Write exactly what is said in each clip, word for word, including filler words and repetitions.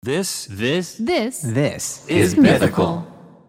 This, this, This, This is mythical.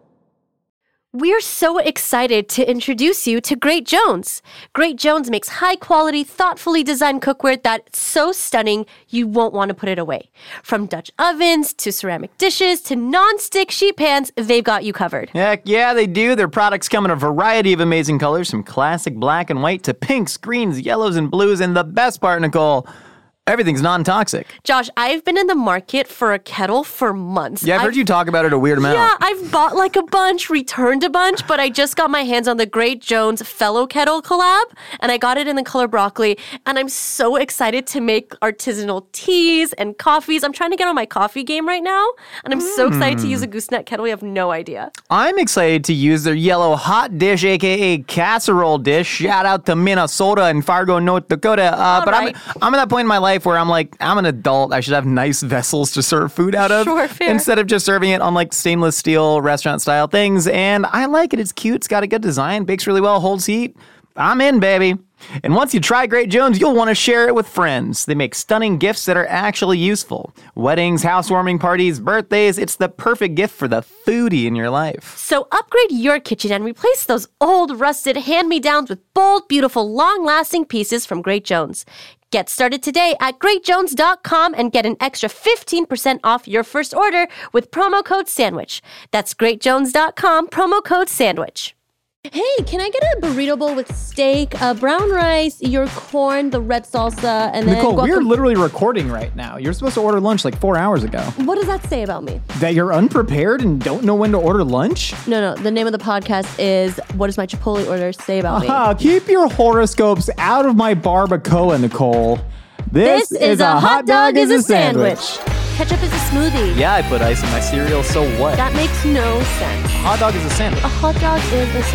We're so excited to introduce you to Great Jones. Great Jones makes high-quality, thoughtfully designed cookware that's so stunning you won't want to put it away. From Dutch ovens to ceramic dishes to non-stick sheet pans, they've got you covered. Heck yeah, they do. Their products come in a variety of amazing colors, from classic black and white to pinks, greens, yellows, and blues. And the best part, Nicole, everything's non-toxic. Josh, I've been in the market for a kettle for months. Yeah, I've, I've heard you talk about it a weird amount. Yeah, I've bought like a bunch, returned a bunch, but I just got my hands on the Great Jones Fellow Kettle collab, and I got it in the color broccoli, and I'm so excited to make artisanal teas and coffees. I'm trying to get on my coffee game right now, and I'm mm. so excited to use a gooseneck kettle. You have no idea. I'm excited to use their yellow hot dish, aka casserole dish. Shout out to Minnesota and Fargo, North Dakota. Uh, but right. I'm, I'm at that point in my life where I'm like, I'm an adult. I should have nice vessels to serve food out of. Sure, fair. Instead of just serving it on like stainless steel restaurant style things. And I like it. It's cute. It's got a good design. Bakes really well. Holds heat. I'm in, baby. And once you try Great Jones, you'll want to share it with friends. They make stunning gifts that are actually useful. Weddings, housewarming parties, birthdays. It's the perfect gift for the foodie in your life. So upgrade your kitchen and replace those old, rusted hand-me-downs with bold, beautiful, long-lasting pieces from Great Jones. Get started today at great jones dot com and get an extra fifteen percent off your first order with promo code SANDWICH. That's great jones dot com, promo code SANDWICH. Hey, can I get a burrito bowl with steak, uh, brown rice, your corn, the red salsa, and then Nicole, guac- we're literally recording right now. You're supposed to order lunch like four hours ago. What does that say about me? That you're unprepared and don't know when to order lunch? No, no. The name of the podcast is What Does My Chipotle Order Say About Me? Uh, keep your horoscopes out of my barbacoa, Nicole. This, This is a hot dog is a sandwich. Ketchup is a smoothie. Yeah, I put ice in my cereal, so what? That makes no sense. Hot dog is a sandwich. A hot dog is a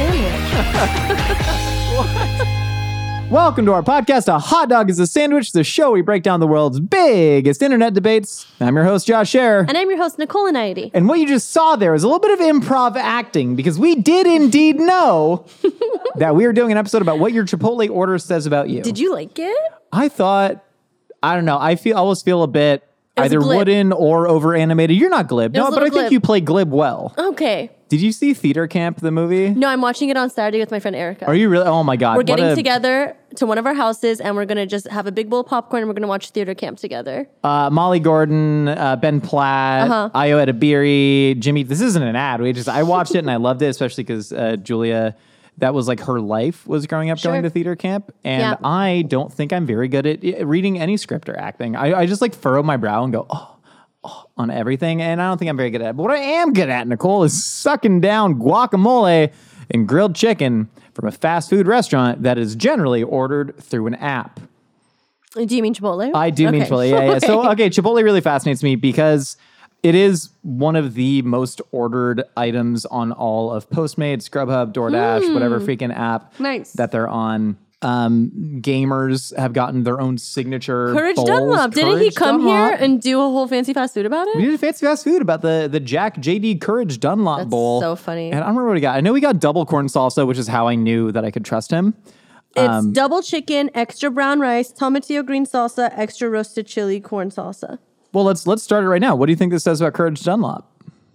sandwich. Welcome to our podcast, A Hot Dog is a Sandwich, the show we break down the world's biggest internet debates. I'm your host, Josh Scherer. And I'm your host, Nicole Aniety. And what you just saw there is a little bit of improv acting, because we did indeed know that we were doing an episode about what your Chipotle order says about you. Did you like it? I thought, I don't know, I feel always feel a bit either wooden or over animated. You're not glib. No, but I glib. think you play glib well. Okay. Did you see Theater Camp, the movie? No, I'm watching it on Saturday with my friend Erica. Are you really? Oh my God. We're getting a, together to one of our houses and we're going to just have a big bowl of popcorn and we're going to watch Theater Camp together. Uh, Molly Gordon, uh, Ben Platt, Uh-huh. Ayo Edebiri, Jimmy. This isn't an ad. We just I watched it and I loved it, especially because uh, Julia, that was like her life was growing up Sure. going to theater camp. And Yeah. I don't think I'm very good at uh, reading any script or acting. I, I just like furrow my brow and go, oh. on everything, and I don't think I'm very good at it. But what I am good at, Nicole, is sucking down guacamole and grilled chicken from a fast food restaurant that is generally ordered through an app. Do you mean Chipotle? I do mean Okay. Chipotle, yeah, yeah. Okay. So, okay, Chipotle really fascinates me because it is one of the most ordered items on all of Postmates, Grubhub, DoorDash, Mm. whatever freaking app Nice. that they're on. Um, gamers have gotten their own signature Courage bowls. Dunlop. Didn't he Courage come Dunlop. here and do a whole fancy fast food about We it? did a fancy fast food about the the Jack J D Courage Dunlop That's bowl. so funny. And I don't remember what we got. I know we got double corn salsa, which is how I knew that I could trust him. It's Um, double chicken, extra brown rice, tomatillo green salsa, extra roasted chili corn salsa. Well, let's let's start it right now. What do you think this says about Courage Dunlop?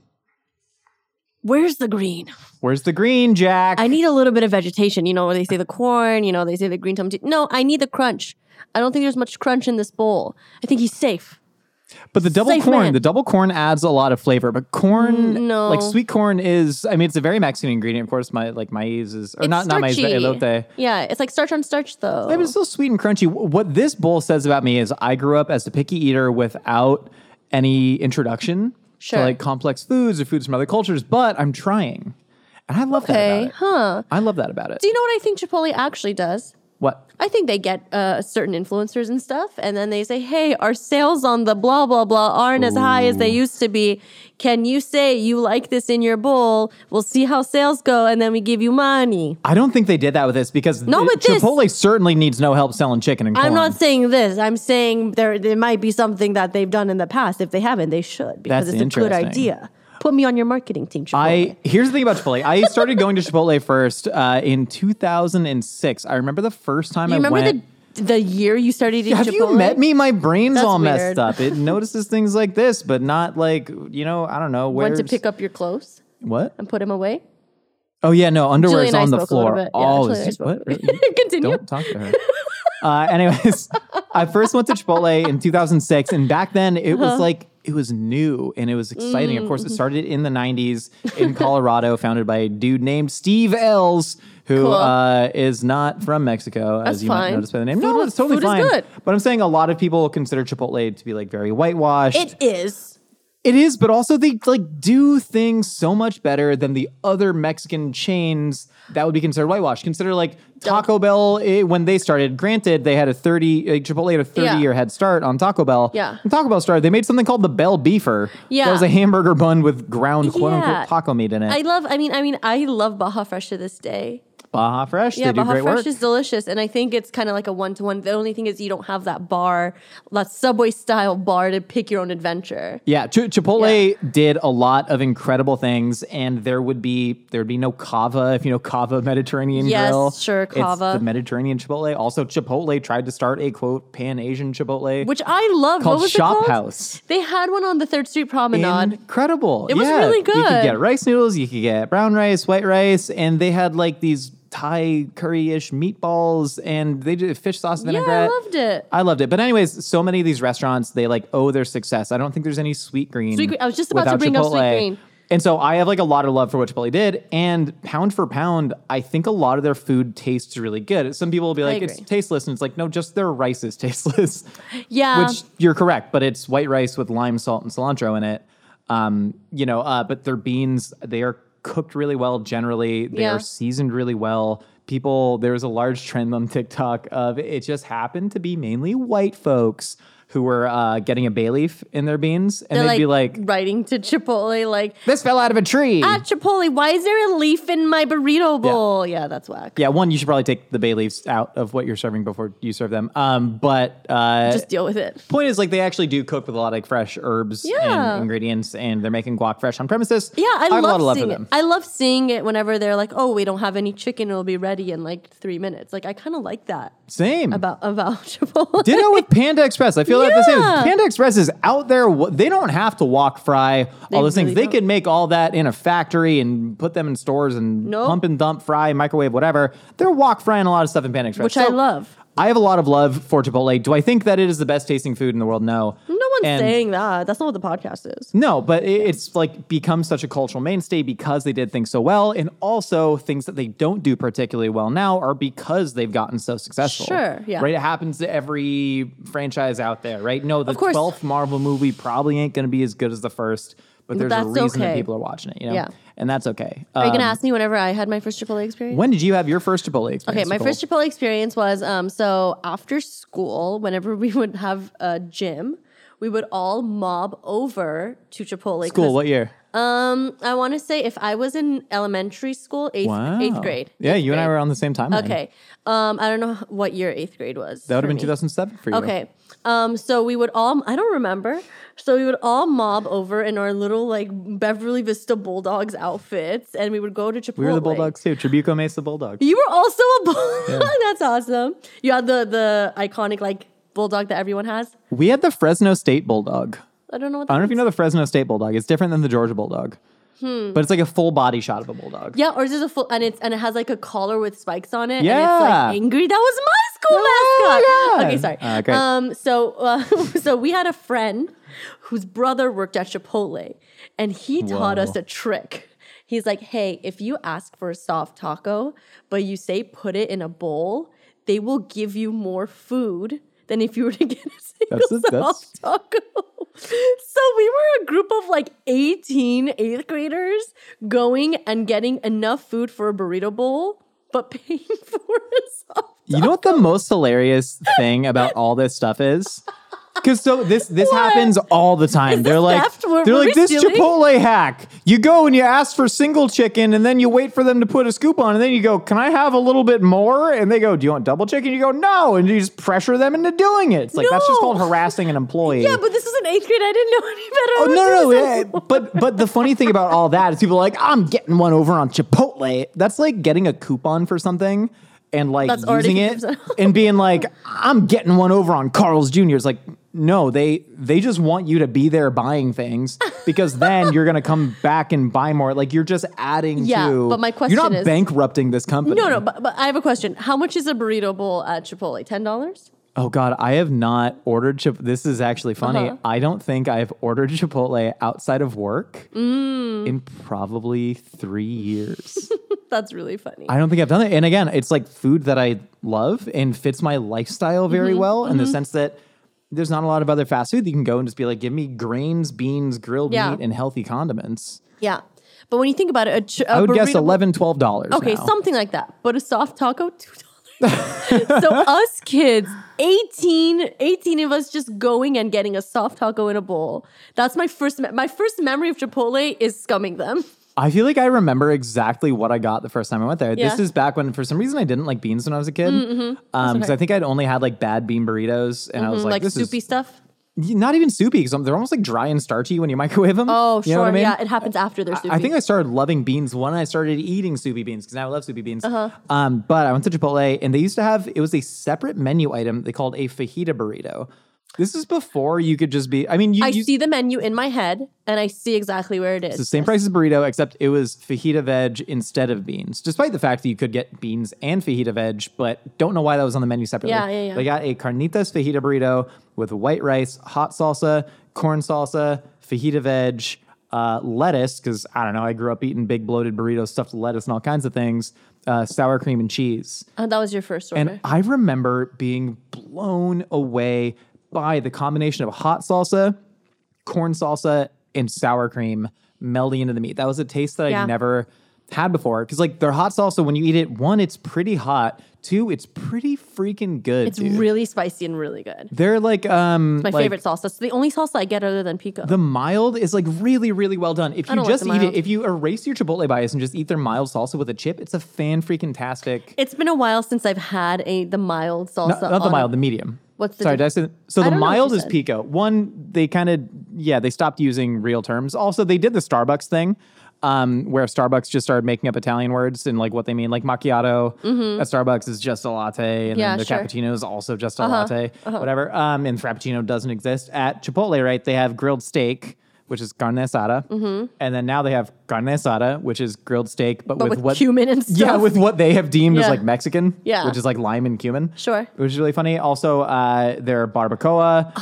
Where's the green? Where's the green, Jack? I need a little bit of vegetation. You know, they say the corn, you know, they say the green tomato. No, I need the crunch. I don't think there's much crunch in this bowl. I think he's safe. But the double Safe corn, man. the double corn adds a lot of flavor. But corn, Mm, no. like sweet corn, is I mean, it's a very Mexican ingredient. Of course, my like maize is or It's not not maize, but starchy. elote. Yeah, it's like starch on starch, though. Yeah, but it's still sweet and crunchy. What this bowl says about me is I grew up as a picky eater without any introduction Sure. to like complex foods or foods from other cultures, but I'm trying. And I love that Okay, about it. huh. I love that about it. Do you know what I think Chipotle actually does? What? I think they get uh, certain influencers and stuff, and then they say, hey, our sales on the blah, blah, blah aren't as high as they used to be. Can you say you like this in your bowl? We'll see how sales go, and then we give you money. I don't think they did that with this because Not it- with this. Chipotle certainly needs no help selling chicken and corn. I'm not saying this. I'm saying there there might be something that they've done in the past. If they haven't, they should, because That's it's a good interesting. idea. Put me on your marketing team, Chipotle. I here's the thing about Chipotle. I started going to Chipotle first uh, in two thousand six. I remember the first time you I remember went. the The year you started eating Have Chipotle? you met me? My brain's That's all messed weird. up. It notices things like this, but not like, you know, I don't know. Went Where's, to pick up your clothes what? and put them away? Oh, yeah, no, underwear Julie is and I on the spoke a little floor. bit. Yeah, Oh, Julie and I is- spoke. what? Continue. Don't talk to her. Uh, anyways, I first went to Chipotle in two thousand six, and back then it Uh-huh. was like, it was new and it was exciting. Of Mm. course, it started in the nineties in Colorado, founded by a dude named Steve Ells, who Cool. uh, is not from Mexico, That's as you might fine. notice by the name. Food no, is- it's totally food is fine. good. But I'm saying a lot of people consider Chipotle to be like very whitewashed. It is. It is, but also they like do things so much better than the other Mexican chains that would be considered whitewash. Consider like Taco Bell eh, when they started. Granted, they had a thirty like, Chipotle had a thirty Yeah. year head start on Taco Bell. Yeah. When Taco Bell started, they made something called the Bell Beefer. Yeah. that was a hamburger bun with ground quote Yeah. unquote taco meat in it. I love, I mean, I mean, I love Baja Fresh to this day. Baja Fresh, Yeah, they do Baja great Fresh work. is delicious. And I think it's kind of like a one to one. The only thing is you don't have that bar, that Subway style bar to pick your own adventure. Yeah, Ch- Chipotle did a lot of incredible things, and there would be there would be no Cava if you know Cava Mediterranean Yes, Grill. sure, It's Cava. the Mediterranean Chipotle. Also, Chipotle tried to start a quote Pan Asian Chipotle Which I love. called What was Shop it called? House. They had one on the Third Street Promenade. Incredible! It was Yeah, really You could good. get rice noodles, you could get brown rice, white rice, and they had like these Thai curry-ish meatballs, and they did fish sauce yeah, vinaigrette. I loved it. I loved it. But anyways, so many of these restaurants, they like owe their success. I don't think there's any Sweet Green. Sweet Green- I was just about to without bring up Sweet Chipotle. Green. And so I have like a lot of love for what Chipotle did. And pound for pound, I think a lot of their food tastes really good. Some people will be like, it's agree. tasteless. And it's like, no, just their rice is tasteless. Yeah. Which you're correct, but it's white rice with lime, salt, and cilantro in it. Um, you know, uh, but their beans, they are cooked really well generally. They Yeah. are seasoned really well. People, there's a large trend on TikTok of it just happened to be mainly white folks who were uh, getting a bay leaf in their beans. And They're they'd like, be like, writing to Chipotle, like, this fell out of a tree. at Chipotle, why is there a leaf in my burrito bowl? Yeah, that's whack. Yeah, one, you should probably take the bay leaves out of what you're serving before you serve them. Um, but uh, Just deal with it. point is, like, they actually do cook with a lot of like fresh herbs Yeah. and ingredients, and they're making guac fresh on premises. Yeah, I, have a lot love of love seeing for it. them. I love seeing it whenever they're like, "Oh, we don't have any chicken; it'll be ready in like three minutes." Like, I kind of like that Same. about about Chipotle. Ditto with Panda Express. I feel like the same. Yeah. Panda Express is out there. Wh- They don't have to wok fry They all those really things. They don't. can make all that in a factory and put them in stores and Nope. pump and dump, fry, microwave, whatever. They're wok frying a lot of stuff in Panda Express, Which I So, love. I have a lot of love for Chipotle. Do I think that it is the best tasting food in the world? No. No one's And- saying that. That's not what the podcast is. No, but it- it's like become such a cultural mainstay because they did things so well, and also things that they don't do particularly well now are because they've gotten so successful. Sure, yeah. Right? It happens to every franchise out there, right? No, the Of course. twelfth Marvel movie probably ain't going to be as good as the first, but there's a That's reason that okay. people are watching it, you know? Yeah. And that's okay. Are you gonna Um, ask me whenever I had my first Chipotle experience? when did you have your first Chipotle experience? Okay, my Nicole? first Chipotle experience was um so after school, whenever we would have a gym, we would all mob over to Chipotle. School, 'cause, what year? Um, I want to say if I was in elementary school, eighth Wow. eighth grade. Yeah, eighth you and I grade. were on the same timeline. Okay. Um, I don't know what year eighth grade was. That would have for been me. two thousand seven for you. Okay. Um, so we would all, I don't remember. So we would all mob over in our little like Beverly Vista Bulldogs outfits and we would go to Chipotle. We were the Bulldogs too. Tribuco Mesa Bulldogs. You were also a bulldog. That's awesome. You had the, the iconic like bulldog that everyone has. We had the Fresno State Bulldog. I don't know what I that don't know if you is. know the Fresno State Bulldog. It's different than the Georgia Bulldog. Hmm. But it's like a full body shot of a bulldog. Yeah, or is this a full and it's and it has like a collar with spikes on it and it's Yeah. like angry. That was my school Oh, mascot. yeah. Okay, sorry. Uh, great. Um, so uh, so we had a friend whose brother worked at Chipotle, and he taught Whoa. us a trick. He's like, "Hey, if you ask for a soft taco, but you say put it in a bowl, they will give you more food than if you were to get a single That's a- that's- soft taco." So we were a group of like eighteen eighth graders going and getting enough food for a burrito bowl, but paying for a soft You know what the most hilarious thing about all this stuff is? Because so this this What? happens all the time. Is they're this like theft? Were- they're were like we this stealing? Chipotle hack. You go and you ask for single chicken, and then you wait for them to put a scoop on, and then you go, "Can I have a little bit more?" And they go, "Do you want double chicken?" You go, "No," and you just pressure them into doing it. It's like that's just No. called harassing an employee. Yeah, but this was in eighth grade. I didn't know any better. I Oh was no, no, just yeah. like, but but the funny thing about all that is people are like, I'm getting one over on Chipotle. That's like getting a coupon for something and like That's already using it fifty percent off. and being like, I'm getting one over on Carl's Junior It's like, no, they they just want you to be there buying things because then you're gonna come back and buy more. Like you're just adding Yeah, to. but my question you're not is- bankrupting this company. No, no, but, but I have a question. How much is a burrito bowl at Chipotle? ten dollars? Oh God, I have not ordered. Chip- this is actually funny. Uh-huh. I don't think I have ordered Chipotle outside of work Mm. in probably three years. That's really funny. I don't think I've done it. And again, it's like food that I love and fits my lifestyle very Mm-hmm. well in the sense that there's not a lot of other fast food that you can go and just be like, give me grains, beans, grilled Yeah. meat, and healthy condiments. yeah. But when you think about it, a, ch- a I would guess burrito bowl- eleven dollars, twelve dollars. Okay, now. something like that. But a soft taco, two dollars. So us kids, eighteen, eighteen of us just going and getting a soft taco in a bowl. That's my first, me- my first memory of Chipotle is scumming them. I feel like I remember exactly what I got the first time I went there. This Yeah. is back when, for some reason, I didn't like beans when I was a kid. Mm-hmm. Um, because I think I'd only had like bad bean burritos, and I was like, Like this soupy is stuff. not even soupy because they're almost like dry and starchy when you microwave them. Oh, You sure. know what I mean? Yeah, it happens after they're soupy. I think I started loving beans when I started eating soupy beans because now I love soupy beans. Uh-huh. Um, but I went to Chipotle and they used to have, it was a separate menu item they called a fajita burrito. This is before you could just be, I mean, you, I you see the menu in my head and I see exactly where it is. it's the same price as burrito, except it was fajita veg instead of beans, despite the fact that you could get beans and fajita veg, but don't know why that was on the menu separately. Yeah, yeah, yeah. They got a carnitas fajita burrito with white rice, hot salsa, corn salsa, fajita veg, uh, lettuce, because I don't know, I grew up eating big bloated burritos stuffed with lettuce and all kinds of things, uh, sour cream and cheese. Oh, that was your first order. And I remember being blown away by the combination of hot salsa, corn salsa, and sour cream melding into the meat. That was a taste that Yeah. I'd never had before. Because like their hot salsa, when you eat it, one, it's pretty hot. Two, it's pretty freaking good. it's dude. really spicy and really good. They're like um My like, favorite salsa. It's the only salsa I get other than pico. The mild is like really, really well done. If I you don't like just the eat mild. it, if you erase your Chipotle bias and just eat their mild salsa with a chip, it's a fan freaking tastic. It's been a while since I've had a the mild salsa. Not, not the on- mild, the medium. What's the Sorry, diff- did I say, so I the don't know what mild you is said. pico. One, they kind of yeah, they stopped using real terms. Also, they did the Starbucks thing, um, where Starbucks just started making up Italian words and like what they mean. Like macchiato at Starbucks is just a latte, and Mm-hmm. Yeah, then the sure. cappuccino is also just a Uh-huh, latte, whatever. Um, and frappuccino doesn't exist at Chipotle, right? They have grilled steak, which is carne asada, and then now they have carne asada, which is grilled steak, but, Mm-hmm. But with, with what cumin and stuff. yeah, with what they have deemed as Yeah. like Mexican, Yeah. which is like lime and cumin. Sure. Which is really funny. Also, uh, their barbacoa.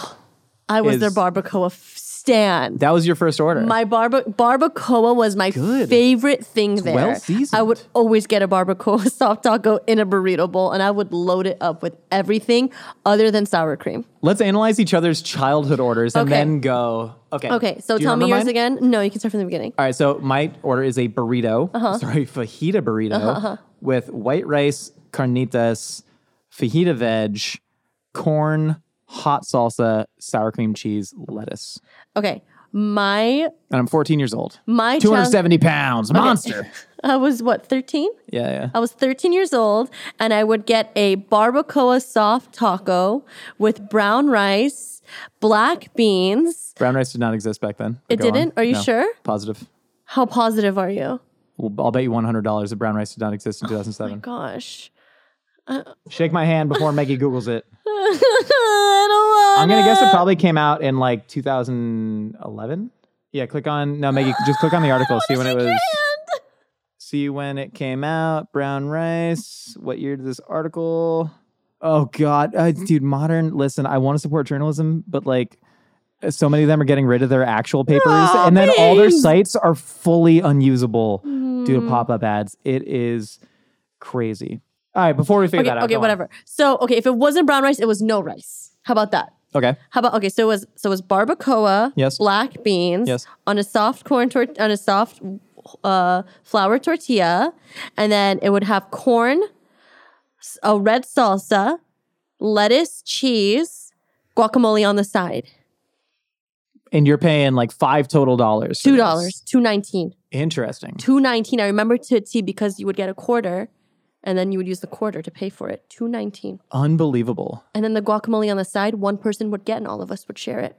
I was is- their barbacoa f- stand. That was your first order. My barba- barbacoa was my Good. favorite thing there. well-seasoned. I would always get a barbacoa soft taco in a burrito bowl, and I would load it up with everything other than sour cream. Let's analyze each other's childhood orders and Okay. then go. Okay. Okay, so Do you tell me remember yours mine? again. No, you can start from the beginning. All right. So my order is a burrito. Uh-huh. Sorry, fajita burrito with white rice, carnitas, fajita veg, corn, hot salsa, sour cream cheese, lettuce. Okay, my And I'm fourteen years old. my two hundred child- seventy pounds. Monster. I was what thirteen? Yeah, yeah. I was thirteen years old, and I would get a barbacoa soft taco with brown rice, black beans. Brown rice did not exist back then. It Go on. didn't? Are you No. sure? Positive. How positive are you? Well, I'll bet you one hundred dollars that brown rice did not exist in two thousand seven. Gosh. Shake my hand before Maggie Googles it. I don't I'm gonna wanna. guess it probably came out in like two thousand eleven. Yeah, click on no Maggie. Just click on the article. See when it was. See when it came out. Brown rice. What year did this article? Oh God, uh, dude, modern. Listen, I want to support journalism, but like, so many of them are getting rid of their actual papers, Aw, and then all their please. sites are fully unusable due to pop-up ads. It is crazy. All right, before we figure Okay, that out, okay, go on. whatever. So, okay, if it wasn't brown rice, it was no rice. How about that? Okay. How about okay? So it was so it was barbacoa, Yes. black beans, Yes. on a soft corn tor- on a soft uh, flour tortilla, and then it would have corn, s- a red salsa, lettuce, cheese, guacamole on the side. And you're paying like five total dollars. for Two this. dollars, two nineteen, Interesting. two nineteen. I remember to T because you would get a quarter, and then you would use the quarter to pay for it. Two nineteen, Unbelievable. and then the guacamole on the side. One person would get, and all of us would share it.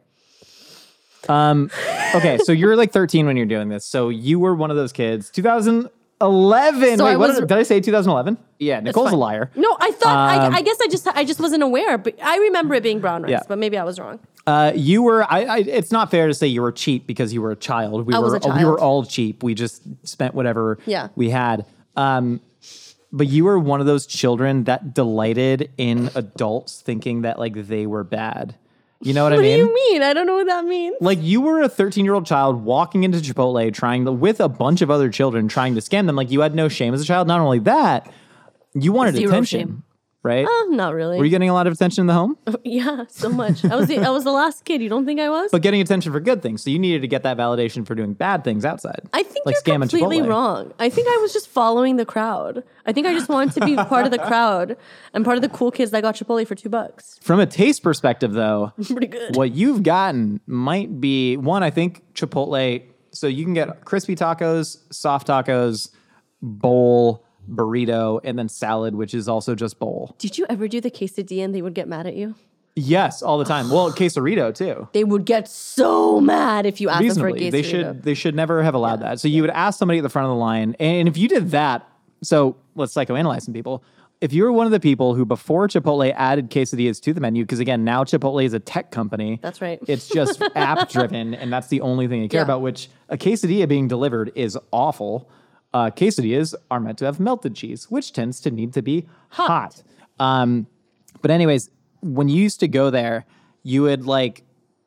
Um, okay, so you're like thirteen when you're doing this. So you were one of those kids. two thousand eleven. So Wait, I what was- did, did I say? twenty eleven? Yeah, Nicole's a fine. liar. No, I thought. Um, I, I guess I just I just wasn't aware, but I remember it being brown rice. Yeah. But maybe I was wrong. Uh, you were. I, I. It's not fair to say you were cheap because you were a child. We I were. was a We child. were all cheap. We just spent whatever Yeah. we had. Um, but you were one of those children that delighted in adults thinking that like they were bad. You know what, I What mean? do you mean? I don't know what that means. Like you were a thirteen-year-old child walking into Chipotle trying to, with a bunch of other children trying to scam them. Like you had no shame as a child. Not only that, you wanted Zero attention, shame. right? Uh, not really. Were you getting a lot of attention in the home? yeah, so much. I was the, I was the last kid. You don't think I was? But getting attention for good things. So you needed to get that validation for doing bad things outside. I think like you're scamming completely Chipotle. wrong. I think I was just following the crowd. I think I just wanted to be part of the crowd and part of the cool kids that got Chipotle for two bucks. From a taste perspective, though, Pretty good. what you've gotten might be one. I think Chipotle. So you can get crispy tacos, soft tacos, bowl, burrito, and then salad, which is also just bowl. Did you ever do the quesadilla and they would get mad at you? Yes, all the time. Well, quesarito too. They would get so mad if you asked them for a Reasonably, quesadilla. they should they should never have allowed that. So you would ask somebody at the front of the line, and if you did that, so let's psychoanalyze some people. If you were one of the people who before Chipotle added quesadillas to the menu, because again, now Chipotle is a tech company. That's right. It's just app driven, and that's the only thing they care Yeah. about, which a quesadilla being delivered is awful. Uh, quesadillas are meant to have melted cheese, which tends to need to be hot. Um, but anyways, when you used to go there, you would like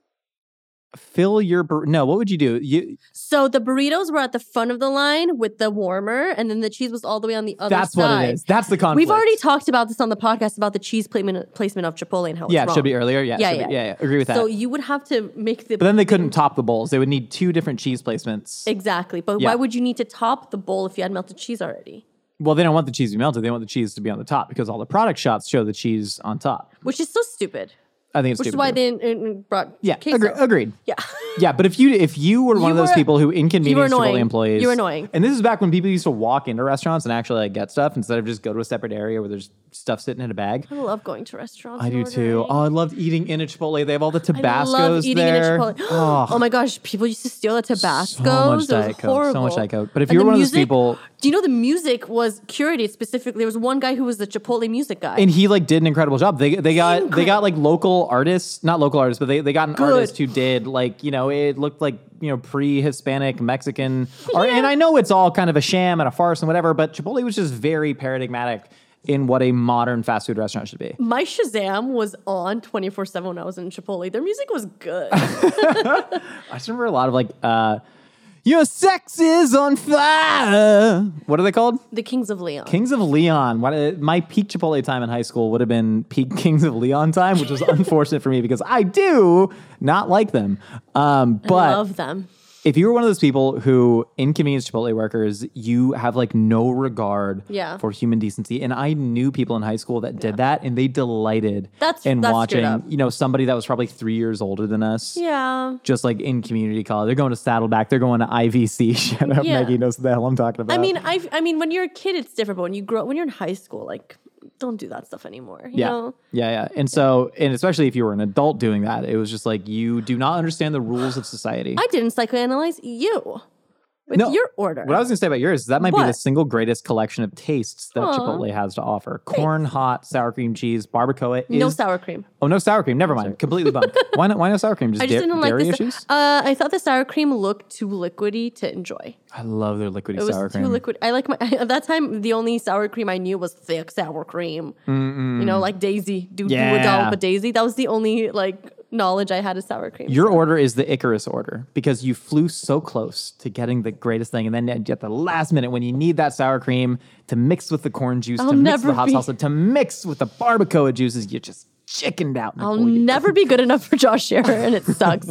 fill your bur- no. What would you do? You So the burritos were at the front of the line with the warmer, and then the cheese was all the way on the other that's side. what it is. That's the conflict. We've already talked about this on the podcast about the cheese placement placement of Chipotle and how yeah, it's it wrong. should be earlier. Yeah, Yeah, should yeah, be- yeah, yeah. Agree with that. So you would have to make the. But then they couldn't top the bowls. They would need two different cheese placements. Exactly, but Yeah. why would you need to top the bowl if you had melted cheese already? Well, they don't want the cheese to be melted. They want the cheese to be on the top because all the product shots show the cheese on top. Which is so stupid. I think it's Which is stupid. why they uh, brought yeah, queso. agree, agreed. Yeah. Yeah, but if you if you were one You of those were- people who you were inconvenienced Chipotle annoying. employees, You were annoying. And this is back when people used to walk into restaurants and actually like get stuff instead of just go to a separate area where there's stuff sitting in a bag. I love going to restaurants. I and do too. ordering. Oh, I loved eating in a Chipotle. They have all the I Tabascos love eating there. in a Chipotle. Oh, Oh my gosh, people used to steal the Tabascos. So much It was Diet Coke, so horrible. much Diet Coke. But if And you're the one of those music- people- do you know the music was curated specifically? There was one guy who was the Chipotle music guy. and he like did an incredible job. They they got they got like local artists, not local artists, but they, they got an Good. artist who did like, you know, it looked like, you know, pre-Hispanic Mexican art. And I know it's all kind of a sham and a farce and whatever, but Chipotle was just very paradigmatic in what a modern fast food restaurant should be. My Shazam was on twenty-four seven when I was in Chipotle. Their music was good. I just remember a lot of like uh your sex is on fire. What are they called? The Kings of Leon. Kings of Leon. What, my peak Chipotle time in high school would have been peak Kings of Leon time, which was unfortunate for me because I do not like them. Um, I but love them. if you were one of those people who inconvenience Chipotle workers, you have like no regard Yeah. for human decency. And I knew people in high school that did that, and they delighted That's- in that's screwed watching, up. you know, somebody that was probably three years older than us. Yeah. Just like in community college, they're going to Saddleback, they're going to I V C. Shut up, Yeah. Maggie knows what the hell I'm talking about. I mean, I I mean, when you're a kid, it's different. But when you grow, when you're in high school, like, don't do that stuff anymore. You yeah, know? yeah, yeah. And so, and especially if you were an adult doing that, it was just like you do not understand the rules of society. I didn't psychoanalyze you with No, your order. What I was going to say about yours is that might be the What? single greatest collection of tastes that Aw. Chipotle has to offer. Corn, hot, sour cream cheese, barbacoa. Is, no sour cream. Oh, no sour cream. Never mind. Completely bummed. Why not? Why no sour cream? Just, I just da- didn't like dairy this. issues? Uh, I thought the sour cream looked too liquidy to enjoy. I love their liquidy It was sour too cream. liquid. I like my at that time. The only sour cream I knew was thick sour cream. You know, like Daisy. Do do a Yeah. dollop of Daisy. That was the only like knowledge I had of sour cream. Your order is the Icarus order because you flew so close to getting the greatest thing, and then at the last minute, when you need that sour cream to mix with the corn juice, I'll to mix with never the hot be- salsa, to mix with the barbacoa juices, you just chickened out. I'll Nicole. You- never be good enough for Josh Scherer, and it sucks.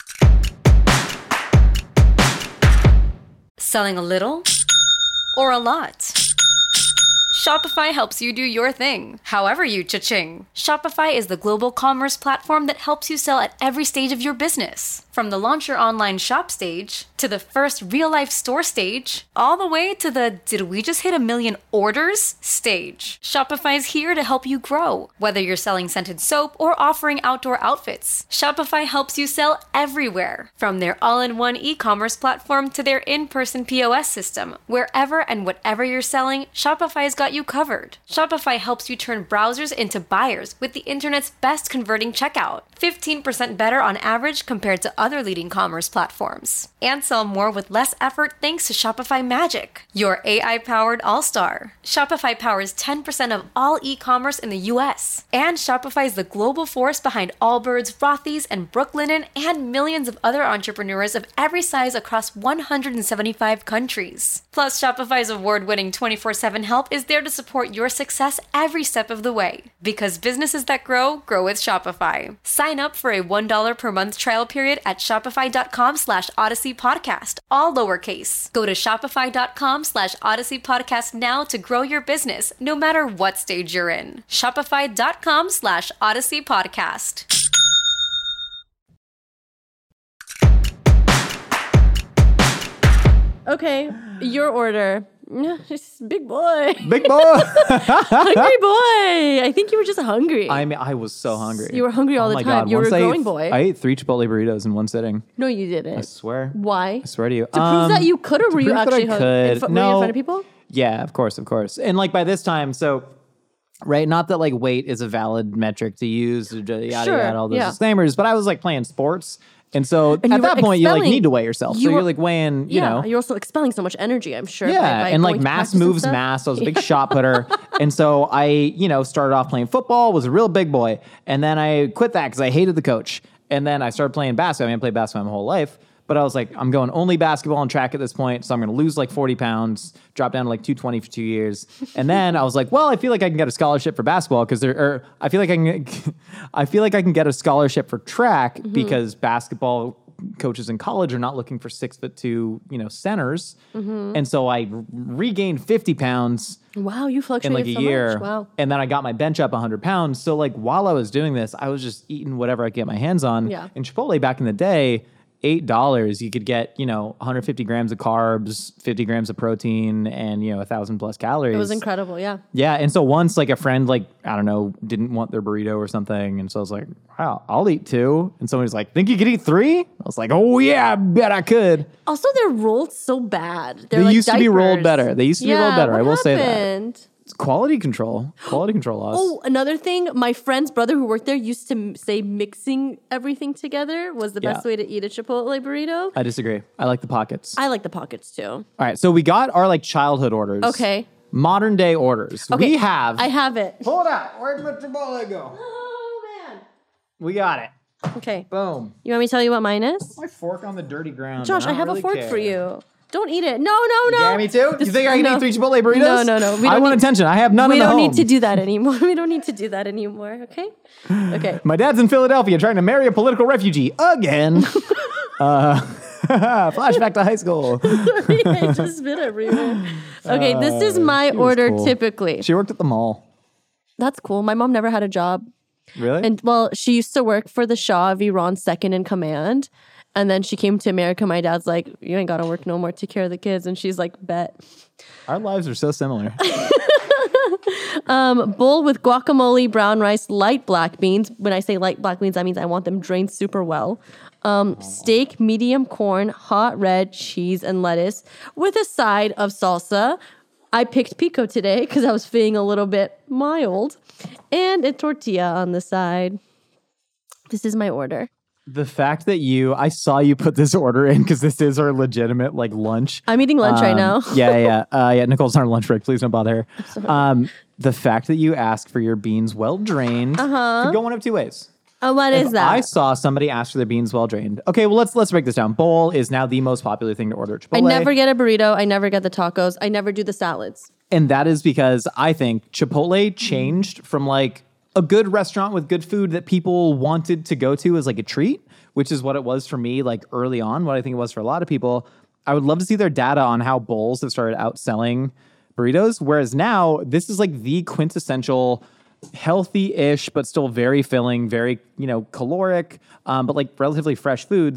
Selling a little or a lot? Shopify helps you do your thing, however you cha-ching. Shopify is the global commerce platform that helps you sell at every stage of your business. From From the launch your online shop stage, to the first real-life store stage, all the way to the did we just hit a million orders stage. Shopify's here to help you grow. Whether you're selling scented soap or offering outdoor outfits, Shopify helps you sell everywhere. From their all-in-one e-commerce platform to their in-person P O S system, wherever and whatever you're selling, Shopify's got you covered. Shopify helps you turn browsers into buyers with the internet's best converting checkout. fifteen percent better on average compared to other leading commerce platforms. And sell more with less effort thanks to Shopify Magic, your A I-powered all-star. Shopify powers ten percent of all e-commerce in the U S. And Shopify is the global force behind Allbirds, Rothy's, and Brooklinen, and millions of other entrepreneurs of every size across one hundred seventy-five countries. Plus, Shopify's award-winning twenty-four seven help is there to support your success every step of the way. Because businesses that grow, grow with Shopify. Sign up for a one dollar per month trial period at shopify.com slash odyssey podcast, all lowercase. Go to shopify.com slash odyssey podcast now to grow your business, no matter what stage you're in. Shopify.com slash odyssey podcast. Okay, your order. It's big boy. Big boy. Hungry boy. I think you were just hungry. I mean, I was so hungry. You were hungry all oh the my time. God. You were Once a I growing ate, boy. I ate three Chipotle burritos in one sitting. No, you didn't. I swear. Why? I swear to you. To prove that you could, or were you actually I hung- could. in fr- were you no. in front of people? Yeah, of course, of course. And like by this time, so right, not that like weight is a valid metric to use, yada yada, Sure, yada all those yeah. disclaimers. But I was like playing sports, and so And you at were that point, you like expelling- need to weigh yourself. you so were- you're like weighing, you yeah, know. you're also expelling so much energy, I'm sure. Yeah, by, by and going like to mass practice and moves stuff. mass. I was a big shot putter. And so I, you know, started off playing football, was a real big boy. And then I quit that because I hated the coach. And then I started playing basketball. I mean, I played basketball my whole life. But I was like, I'm going only basketball and track at this point. So I'm going to lose like forty pounds, drop down to like two twenty for two years. And then I was like, well, I feel like I can get a scholarship for basketball because there, or I feel like I can, I feel like I can get a scholarship for track Mm-hmm. because basketball coaches in college are not looking for six foot two, you know, centers. Mm-hmm. And so I r- regained fifty pounds Wow, you in fluctuated like a so year. much. Wow. And then I got my bench up one hundred pounds. So like while I was doing this, I was just eating whatever I could get my hands on. Yeah. In Chipotle back in the day, eight dollars, you could get, you know, one hundred fifty grams of carbs, fifty grams of protein, and, you know, a thousand plus calories. It was incredible, yeah. Yeah. And so once like a friend, like, I don't know, didn't want their burrito or something. And so I was like, wow, I'll eat two. And somebody's like, think you could eat three? I was like, oh yeah, I bet I could. Also, they're rolled so bad. They're They like used to be rolled diapers. better. They used to be Yeah, rolled better. what I will say that. happened? It's quality control. Quality control laws. Oh, another thing, my friend's brother who worked there used to m- say mixing everything together was the best Yeah. way to eat a Chipotle burrito. I disagree. I like the pockets. I like the pockets too. All right, so we got our like childhood orders. Okay. Modern day orders. Okay. We have. I have it. Hold on. Where'd my Chipotle go? Oh, man. We got it. Okay. Boom. You want me to tell you what mine is? My fork on the dirty ground. Josh, I don't have really a fork care. for you. Don't eat it. No, no, no. Yeah, me too. This- you think I can no. eat three Chipotle burritos? No, no, no. We I don't want need- attention. I have none We in the don't home. need to do that anymore. We don't need to do that anymore. Okay. Okay. My dad's in Philadelphia trying to marry a political refugee again. uh, flashback to high school. Sorry, I just spit everywhere. Okay, this is my Uh, she was order cool. typically. She worked at the mall. That's cool. My mom never had a job. Really? And well, she used to work for the Shah of Iran's second in command. And then she came to America. My dad's like, you ain't got to work no more. Take care of the kids. And she's like, bet. Our lives are so similar. Um, bowl with guacamole, brown rice, light black beans. When I say light black beans, that means I want them drained super well. Um, steak, medium corn, hot red, cheese, and lettuce with a side of salsa. I picked pico today because I was feeling a little bit mild. And a tortilla on the side. This is my order. The fact that you, I saw you put this order in because this is our legitimate like lunch. I'm eating lunch right Um, now. yeah, yeah, uh, yeah. Nicole's on her lunch break. Please don't bother her. Um, the fact that you ask for your beans well drained uh-huh. could go one of two ways. Oh, what If is that? I saw somebody ask for their beans well drained. Okay, well let's let's break this down. Bowl is now the most popular thing to order at Chipotle. I never get a burrito. I never get the tacos. I never do the salads. And that is because I think Chipotle changed from like a good restaurant with good food that people wanted to go to as like a treat, which is what it was for me like early on, what I think it was for a lot of people. I would love to see their data on how bowls have started outselling burritos. Whereas now this is like the quintessential healthy-ish, but still very filling, very, you know, caloric, um, but like relatively fresh foods.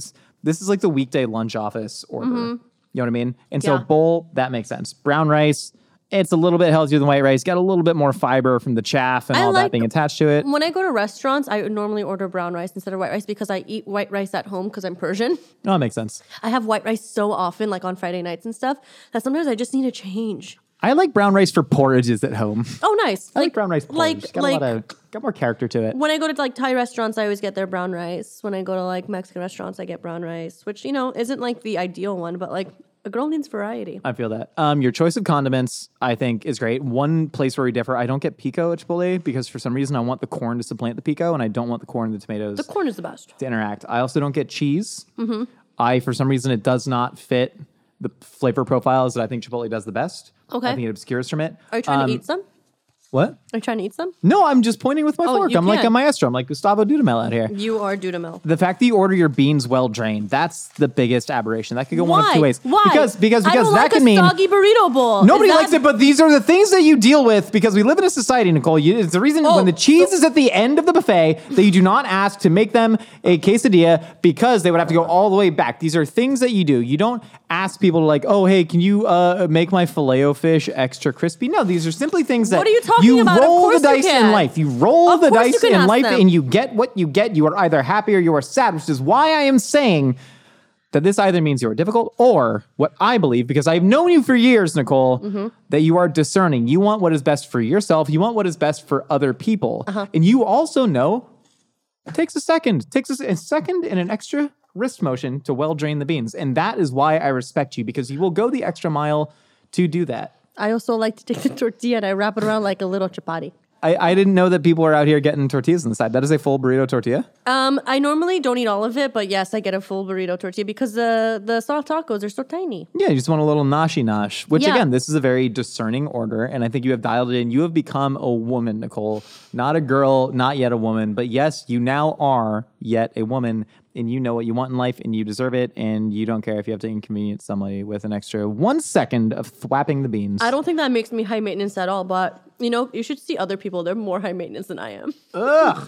This is like the weekday lunch office order. Mm-hmm. You know what I mean? And so Yeah. bowl, that makes sense. Brown rice, it's a little bit healthier than white rice. Got a little bit more fiber from the chaff and I all that like- being attached to it. When I go to restaurants, I normally order brown rice instead of white rice because I eat white rice at home because I'm Persian. No, that makes sense. I have white rice so often, like on Friday nights and stuff, that sometimes I just need a change. I like brown rice for porridges at home. Oh, nice. I like brown rice porridge. Like, got like a lot of, got more character to it. when I go to like Thai restaurants, I always get their brown rice. When I go to like Mexican restaurants, I get brown rice, which, you know, isn't like the ideal one, but like a girl needs variety. I feel that. Um, your choice of condiments, I think, is great. One place where we differ, I don't get pico at Chipotle because for some reason I want the corn to supplant the pico and I don't want the corn and the tomatoes The corn is the best. to interact. I also don't get cheese. Mm-hmm. I, for some reason, it does not fit the flavor profiles that I think Chipotle does the best. Okay. I think it obscures from it. Are you trying Um, to eat some? What? Are you trying to eat some? No, I'm just pointing with my Oh, fork. you I'm like a can. maestro. I'm like Gustavo Dudamel out here. You are Dudamel. The fact that you order your beans well drained, that's the biggest aberration. That could go one of Why? two ways. Why? Because because I because don't that like can a mean soggy burrito bowl. nobody Is that- likes it, but these are the things that you deal with because we live in a society, Nicole. You, it's the reason Oh, when the cheese is at the end of the buffet that you do not ask to make them a quesadilla because they would have to go all the way back. These are things that you do. You don't ask people to like, oh, hey, can you uh, make my Filet-O-Fish extra crispy? No, these are simply things that What are you talking you about? Of roll course the you dice can. in life. You roll Of the course you dice can in ask life them. and you get what you get. You are either happy or you are sad, which is why I am saying that this either means you are difficult or what I believe, because I've known you for years, Nicole, Mm-hmm. that you are discerning. You want what is best for yourself. You want what is best for other people. Uh-huh. And you also know it takes a second. It takes a, a second and an extra wrist motion to well drain the beans. And that is why I respect you, because you will go the extra mile to do that. I also like to take the tortilla and I wrap it around like a little chapati. I, I didn't know that people are out here getting tortillas on the side. That is a full burrito tortilla. Um, I normally don't eat all of it, but yes, I get a full burrito tortilla because the the soft tacos are so tiny. Yeah, you just want a little noshi nosh, which Yeah. again, this is a very discerning order. And I think you have dialed it in. You have become a woman, Nicole, not a girl, not yet a woman. But yes, you now are yet a woman and you know what you want in life and you deserve it. And you don't care if you have to inconvenience somebody with an extra one second of thwapping the beans. I don't think that makes me high maintenance at all, but you know, you should see other people. They're more high maintenance than I am. Ugh.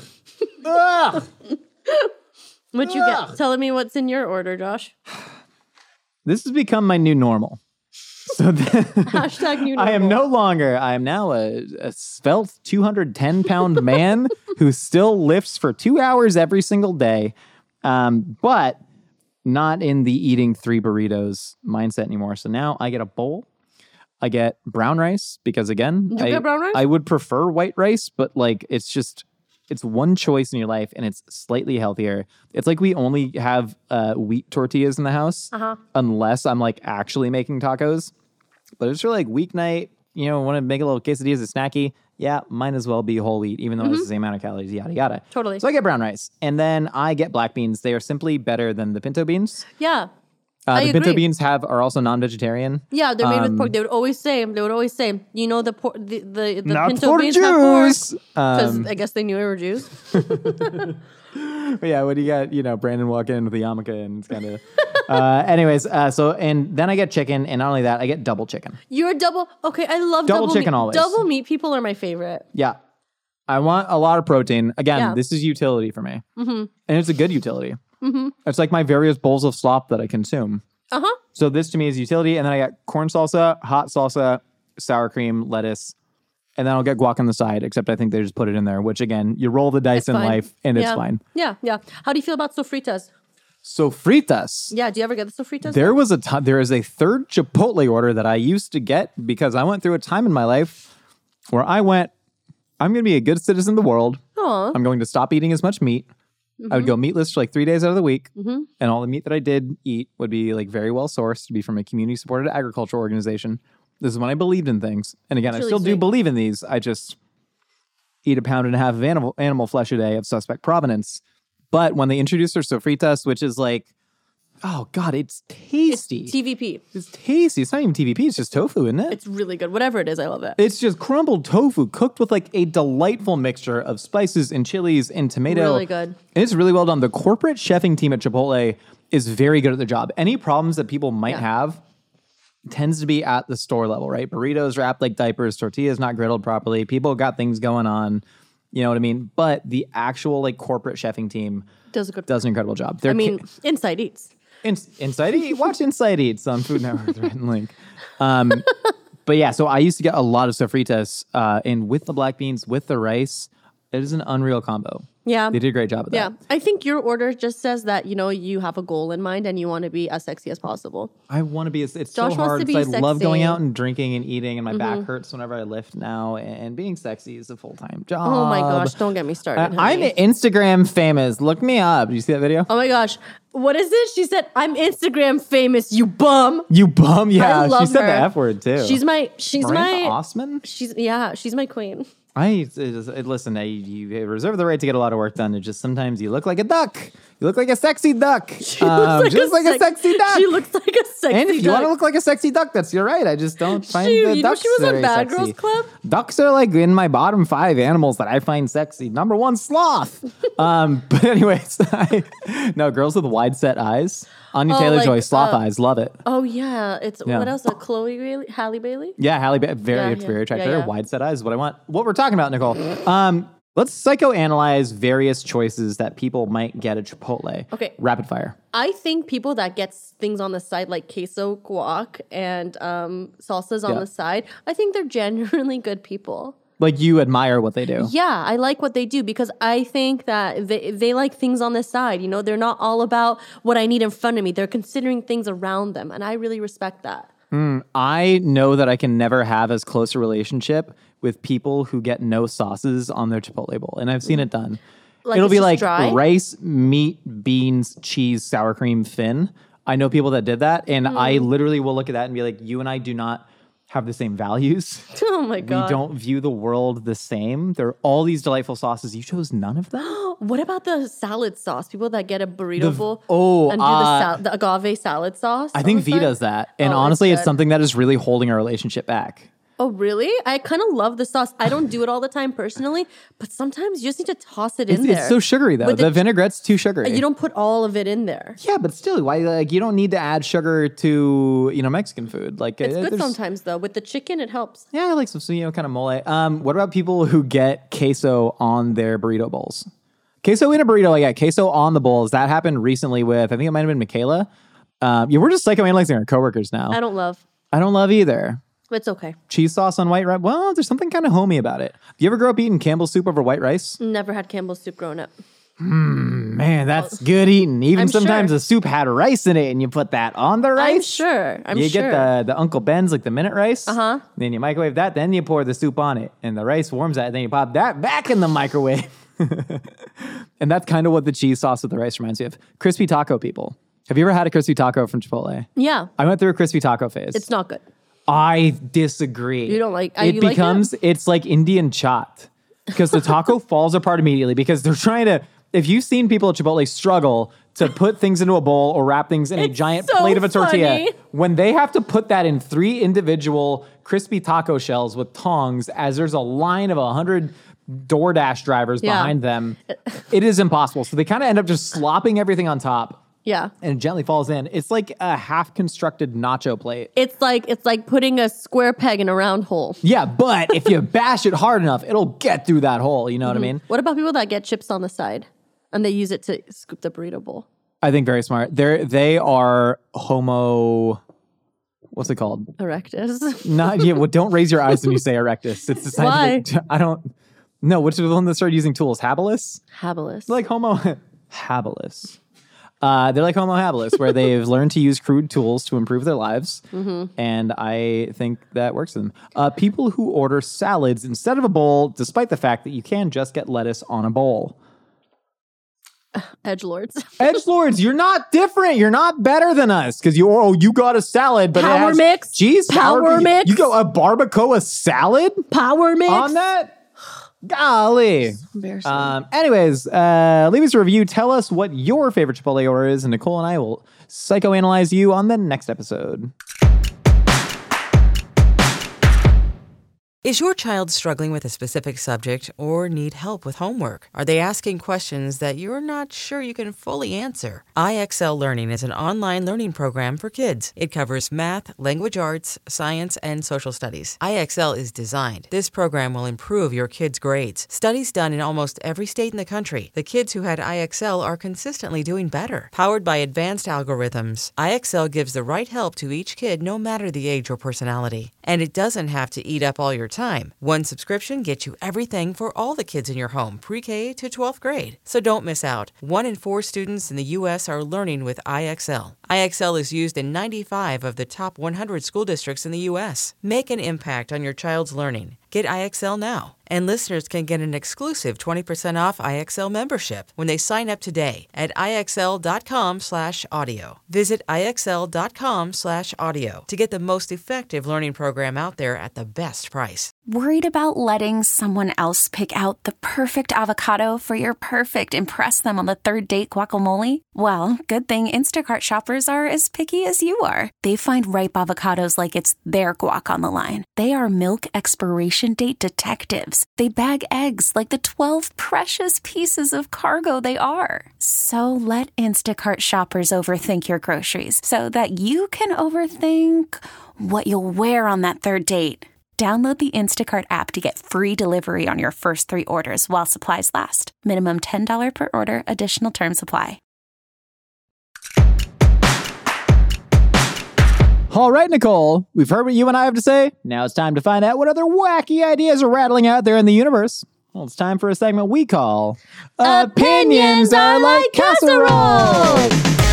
Ugh. What you get? Telling me what's in your order, Josh. This has become my new normal. So then, Hashtag new I am normal. no longer, I am now a, a svelte two hundred ten pound man who still lifts for two hours every single day, um, but not in the eating three burritos mindset anymore. So now I get a bowl. I get brown rice because again, You I, get brown rice? I would prefer white rice, but like it's just, it's one choice in your life and it's slightly healthier. It's like we only have uh, wheat tortillas in the house Uh-huh. unless I'm like actually making tacos. But it's for like weeknight, you know, want to make a little quesadilla as a snacky. Yeah, might as well be whole wheat, even though it's the same amount of calories, yada, yada. Mm-hmm. Totally. So I get brown rice and then I get black beans. They are simply better than the pinto beans. Yeah. Uh, I the pinto agree. beans have are also non-vegetarian. Yeah, they're made with Um, pork. They would always say, they would always say, you know, the por- the the, the Not pinto for beans have pork Jews. because Um, I guess they knew we were Jews. But yeah, when you got, you know, Brandon walk in with the yarmulke and it's kind of... uh, anyways, uh, so, and then I get chicken, and not only that, I get double chicken. You're double. Okay, I love Double double, chicken meat. always. Double meat people are my favorite. Yeah. I want a lot of protein. Again, Yeah. this is utility for me. Mm-hmm. And it's a good utility. Mm-hmm. It's like my various bowls of slop that I consume. Uh huh. So this to me is utility. And then I got corn salsa, hot salsa, sour cream, lettuce. And then I'll get guac on the side, except I think they just put it in there, which again, you roll the dice in Fine. life and it's yeah. fine. Yeah, yeah. How do you feel about sofritas? Sofritas. Yeah, do you ever get the sofritas? There was a time, there is a third Chipotle order that I used to get because I went through a time in my life where I went, I'm going to be a good citizen of the world. Aw. I'm going to stop eating as much meat. I would go meatless for like three days out of the week. And all the meat that I did eat would be like very well sourced, to be from a community supported agriculture organization. This is when I believed in things. And again, That's I really still do sweet. believe in these. I just eat a pound and a half of animal, animal flesh a day of suspect provenance. But when they introduced their sofritas, which is like, oh God, it's tasty. T V P. It's tasty. It's not even T V P. It's just tofu, isn't it? It's really good. Whatever it is, I love it. It's just crumbled tofu cooked with like a delightful mixture of spices and chilies and tomato. Really good. And it's really well done. The corporate chefing team at Chipotle is very good at their job. Any problems that people might Yeah. have tends to be at the store level, right? Burritos wrapped like diapers, tortillas not griddled properly. People got things going on. You know what I mean? But the actual like corporate chefing team Does a good. does an incredible job. They're I mean, Inside Eats. In- Inside Eat. Watch Inside Eats on Food Network. Right and link. Um, but yeah, so I used to get a lot of sofritas uh, in with the black beans, with the rice. It is an unreal combo. Yeah. They did a great job of that. Yeah. I think your order just says that, you know, you have a goal in mind and you want to be as sexy as possible. I want to be, it's Josh so wants hard to be because I love going sexy. out and drinking and eating, and my back hurts whenever I lift now, and being sexy is a full-time job. Oh my gosh, don't get me started. Uh, I'm honey. Instagram famous. Look me up. Did you see that video? Oh my gosh. What is it? She said, I'm Instagram famous, you bum. You bum. Yeah, I love she said her. the F word too. She's my, she's Miranda my, Osman? she's, yeah, she's my queen. I it, it, listen. I, you reserve the right to get a lot of work done. It's just sometimes you look like a duck. You look like a sexy duck. She Um, looks just like a sex- sexy duck. She looks like a sexy and if you duck. want to look like a sexy duck, that's you're right. I just don't find She- the you know ducks she was on very Bad sexy. Girls Club? Ducks are like in my bottom five animals that I find sexy. Number one, sloth. um, but anyways, I, no, girls with wide set eyes. Anya Oh, Taylor-Joy, like, sloth uh, eyes, love it. Oh yeah, it's Yeah. what else? Uh, Chloe Bailey, Halle Bailey. Yeah, Halle, ba- very, Yeah, it's yeah. very attractive. Yeah, Very yeah. wide set eyes is what I want. What we're talking about, Nicole. Um, let's psychoanalyze various choices that people might get at Chipotle. Okay. Rapid fire. I think people that get things on the side like queso, guac, and um, salsas on Yeah. the side, I think they're genuinely good people. Like you admire what they do. Yeah, I like what they do because I think that they, they like things on the side. You know, they're not all about what I need in front of me. They're considering things around them. And I really respect that. I know that I can never have as close a relationship with people who get no sauces on their Chipotle bowl. And I've seen it done. Like It'll it's be just like dry? rice, meat, beans, cheese, sour cream, fin. I know people that did that. And I Hmm. literally will look at that and be like, you and I do not have the same values. Oh my We God. don't view the world the same. There are all these delightful sauces. You chose none of them? What about the salad sauce? People that get a burrito The- bowl oh, and do uh, the, sal- the agave salad sauce. I on think the V side? does that. And Oh, honestly, it's it's good. something that is really holding our relationship back. Oh, really? I kind of love the sauce. I don't do it all the time personally, but sometimes you just need to toss it It's, in there. it's so sugary, though. With The, the- vinaigrette's too sugary. You don't put all of it in there. Yeah, but still, why? Like, you don't need to add sugar to you know Mexican food. Like, It's uh, good there's- sometimes though. With the chicken, it helps. Yeah, I like some you know kind of mole. Um, what about people who get queso on their burrito bowls? Queso in a burrito, yeah. Queso on the bowls. That happened recently with I think it might have been Michaela. Um, yeah, we're just psychoanalyzing our coworkers now. I don't love. I don't love either. It's okay. Cheese sauce on white rice. Well, there's something kind of homey about it. Do you ever grow up eating Campbell's soup over white rice? Never had Campbell's soup growing up. Man, that's good eating. Even I'm sometimes sure. the soup had rice in it, and you put that on the rice. I'm sure. I'm you sure. get the, the Uncle Ben's, like the minute rice. Uh-huh. Then you microwave that. Then you pour the soup on it. And the rice warms that. Then you pop that back in the microwave. And that's kind of what the cheese sauce with the rice reminds me of. Crispy taco people. Have you ever had a crispy taco from Chipotle? Yeah, I went through a crispy taco phase. it's not good. I disagree. You don't like- uh, it you like it? becomes it's like Indian chat because the taco falls apart immediately because they're trying to. If you've seen people at Chipotle struggle to put things into a bowl or wrap things in a It's giant so plate of a tortilla, funny. when they have to put that in three individual crispy taco shells with tongs, as there's a line of a hundred DoorDash drivers Yeah. behind them, it is impossible. So they kind of end up just slopping everything on top. Yeah. And it gently falls in. It's like a half-constructed nacho plate. It's like it's like putting a square peg in a round hole. Yeah, but if you bash it hard enough, it'll get through that hole. You know what I mean? What about people that get chips on the side and they use it to scoop the burrito bowl? I think very smart. They're they are homo. What's it called? Erectus. Not yeah. Well, don't raise your eyes when you say erectus. It's the scientific. I don't. No, which is the one that started using tools? Habilis. Habilis. Like homo habilis. Uh, they're like homo habilis, where they've learned to use crude tools to improve their lives, and I think that works for them. Uh, people who order salads instead of a bowl, despite the fact that you can just get lettuce on a bowl. Edgelords. Edgelords, you're not different. You're not better than us because you oh you got a salad, but it Power has mix? cheese. Power mix? You go a barbacoa salad Power mix. on that. Golly. Embarrassing. Um, anyways, uh, leave us a review. Tell us what your favorite Chipotle order is, and Nicole and I will psychoanalyze you on the next episode. Is your child struggling with a specific subject or need help with homework? Are they asking questions that you're not sure you can fully answer? I X L Learning is an online learning program for kids. It covers math, language arts, science, and social studies. I X L is designed. This program will improve your kids' grades. Studies done in almost every state in the country. The kids who had I X L are consistently doing better. Powered by advanced algorithms, I X L gives the right help to each kid no matter the age or personality. And it doesn't have to eat up all your time. One subscription gets you everything for all the kids in your home, pre-K to twelfth grade. So don't miss out. One in four students in the U S are learning with I X L. I X L is used in ninety-five of the top one hundred school districts in the U S. Make an impact on your child's learning. Get I X L now. And listeners can get an exclusive twenty percent off I X L membership when they sign up today at IXL.com slash audio. Visit IXL.com slash audio to get the most effective learning program out there at the best price. Worried about letting someone else pick out the perfect avocado for your perfect impress them on the third date guacamole? Well, good thing Instacart shoppers are as picky as you are. They find ripe avocados like it's their guac on the line. They are milk expiration date detectives. They bag eggs like the twelve precious pieces of cargo they are. So let Instacart shoppers overthink your groceries so that you can overthink what you'll wear on that third date. Download the Instacart app to get free delivery on your first three orders while supplies last. Minimum ten dollars per order. Additional terms apply. All right, Nicole, we've heard what you and I have to say. Now it's time to find out what other wacky ideas are rattling out there in the universe. Well, it's time for a segment we call Opinions Are Like Casserole.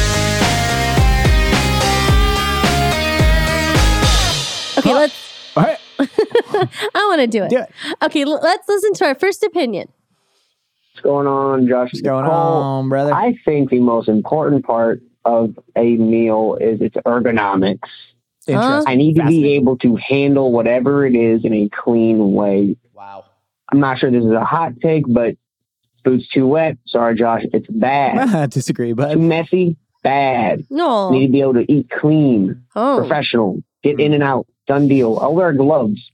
Okay, let's... All right, I want to do it. do it. Okay, l- let's listen to our first opinion. What's going on, Josh? What's going Nicole? on, brother? I think the most important part of a meal is its ergonomics. Interesting. I need to be Fascinating. able to handle whatever it is in a clean way. Wow. I'm not sure this is a hot take, but food's too wet. Sorry, Josh. It's bad. Disagree, Too but messy. Bad. No. Need to be able to eat clean, Oh. professional, get in and out. Done deal. I'll wear gloves.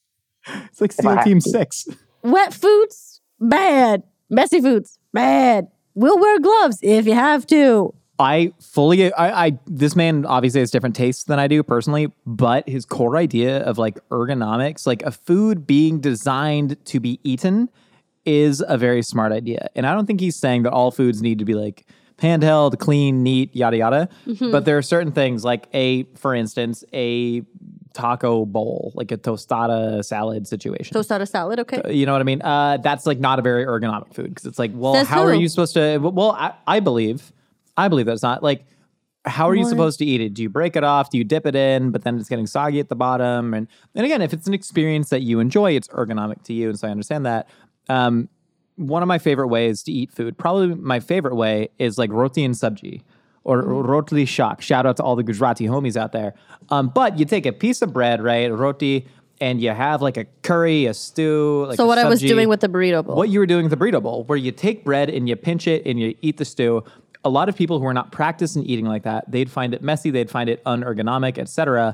it's like SEAL I Team have to. Six. Wet foods, bad. Messy foods, bad. We'll wear gloves if you have to. I fully, I, I, this man obviously has different tastes than I do personally, but his core idea of like ergonomics, like a food being designed to be eaten, is a very smart idea. And I don't think he's saying that all foods need to be like handheld, clean, neat, yada, yada. Mm-hmm. But there are certain things like a, for instance, a taco bowl, like a tostada salad situation. Tostada salad, okay. You know what I mean? Uh, that's like not a very ergonomic food because it's like, well, Says how are who? you supposed to? Well, I, I believe, I believe that it's not like, how are you What? supposed to eat it? Do you break it off? Do you dip it in? But then it's getting soggy at the bottom. And and again, if it's an experience that you enjoy, it's ergonomic to you, and so I understand that. Um, one of my favorite ways to eat food, probably my favorite way, is like roti and sabji. Or rotli shak. Shout out to all the Gujarati homies out there. Um, but you take a piece of bread, right, roti, and you have like a curry, a stew. Like So a what I was sabji. doing with the burrito bowl. What you were doing with the burrito bowl, where you take bread and you pinch it and you eat the stew. A lot of people who are not practiced in eating like that, they'd find it messy, they'd find it unergonomic, et cetera.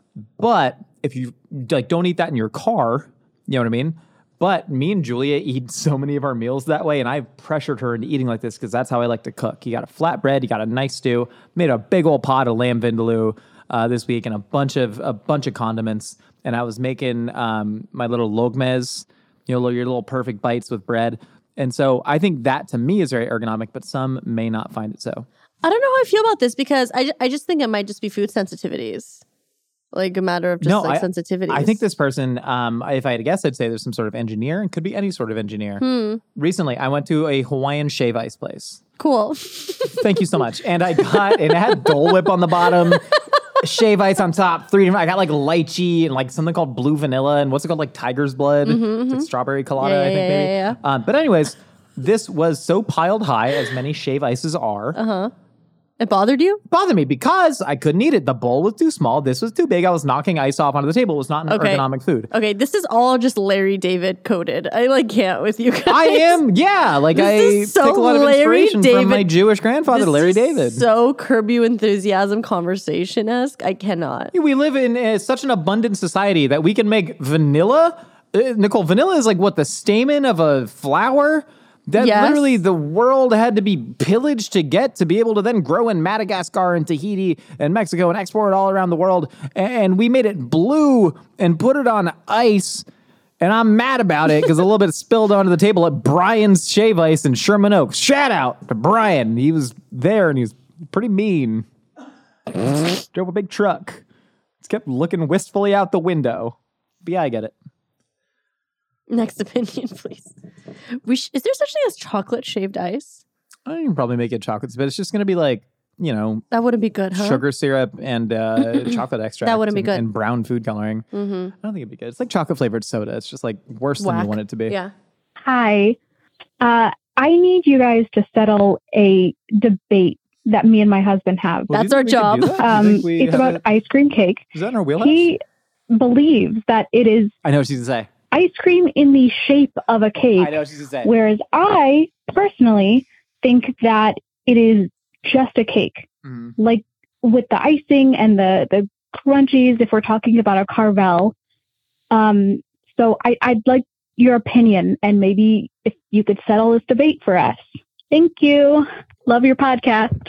But if you like, don't eat that in your car. You know what I mean? But me and Julia eat so many of our meals that way, and I've pressured her into eating like this because that's how I like to cook. You got a flat bread, you got a nice stew. Made a big old pot of lamb vindaloo uh, this week, and a bunch of a bunch of condiments. And I was making um, my little logmes, you know, your little perfect bites with bread. And so I think that to me is very ergonomic, but some may not find it so. I don't know how I feel about this because I, ju- I just think it might just be food sensitivities. Like a matter of just No, like I- sensitivities. I think this person, um, if I had to guess, I'd say there's some sort of engineer, and could be any sort of engineer. Hmm. Recently, I went to a Hawaiian shave ice place. Cool. Thank you so much. And I got, and it had Dole Whip on the bottom, shave ice on top, three different, I got like lychee and like something called blue vanilla and what's it called, like tiger's blood. It's like strawberry colada, Yeah, I think yeah, maybe. yeah, Um, but anyways, this was so piled high, as many shave ices are. Uh-huh. It bothered you? Bothered me because I couldn't eat it. The bowl was too small. This was too big. I was knocking ice off onto the table. It was not an Okay. ergonomic food. Okay, this is all just Larry David coded. I like can't with you guys. I am, yeah. Like This I is so take a lot of Larry inspiration David- from my Jewish grandfather, This Larry is David. So Curb Your Enthusiasm conversation esque. I cannot. We live in uh, such an abundant society that we can make vanilla Uh, Nicole, vanilla is like what, the stamen of a flower? That Yes. literally the world had to be pillaged to get to be able to then grow in Madagascar and Tahiti and Mexico and export it all around the world. And we made it blue and put it on ice. And I'm mad about it because a little bit spilled onto the table at Brian's Shave Ice in Sherman Oaks. Shout out to Brian. He was there and he was pretty mean. Drove a big truck. Just kept looking wistfully out the window. But yeah, I get it. Next opinion, please. We sh- is there such thing as chocolate shaved ice? I can probably make it chocolates, but it's just going to be like, you know, That wouldn't be good, huh? sugar syrup and uh, chocolate extract. That wouldn't be and, good. And brown food coloring. Mm-hmm. I don't think it'd be good. It's like chocolate flavored soda. It's just like worse than Whack. you want it to be. Yeah. Hi. Uh, I need you guys to settle a debate that me and my husband have. Well, do you That's our think we could do job. that? Do you Um, think we it's have about it- ice cream cake. Is that in our wheelhouse? He believes that it is I know what she's going to say. ice cream in the shape of a cake, I know what she's going to say. whereas I personally think that it is just a cake. Mhm. Like with the icing and the, the crunchies, if we're talking about a Carvel. Um, so I, I'd like your opinion, and maybe if you could settle this debate for us. Thank you. Love your podcast.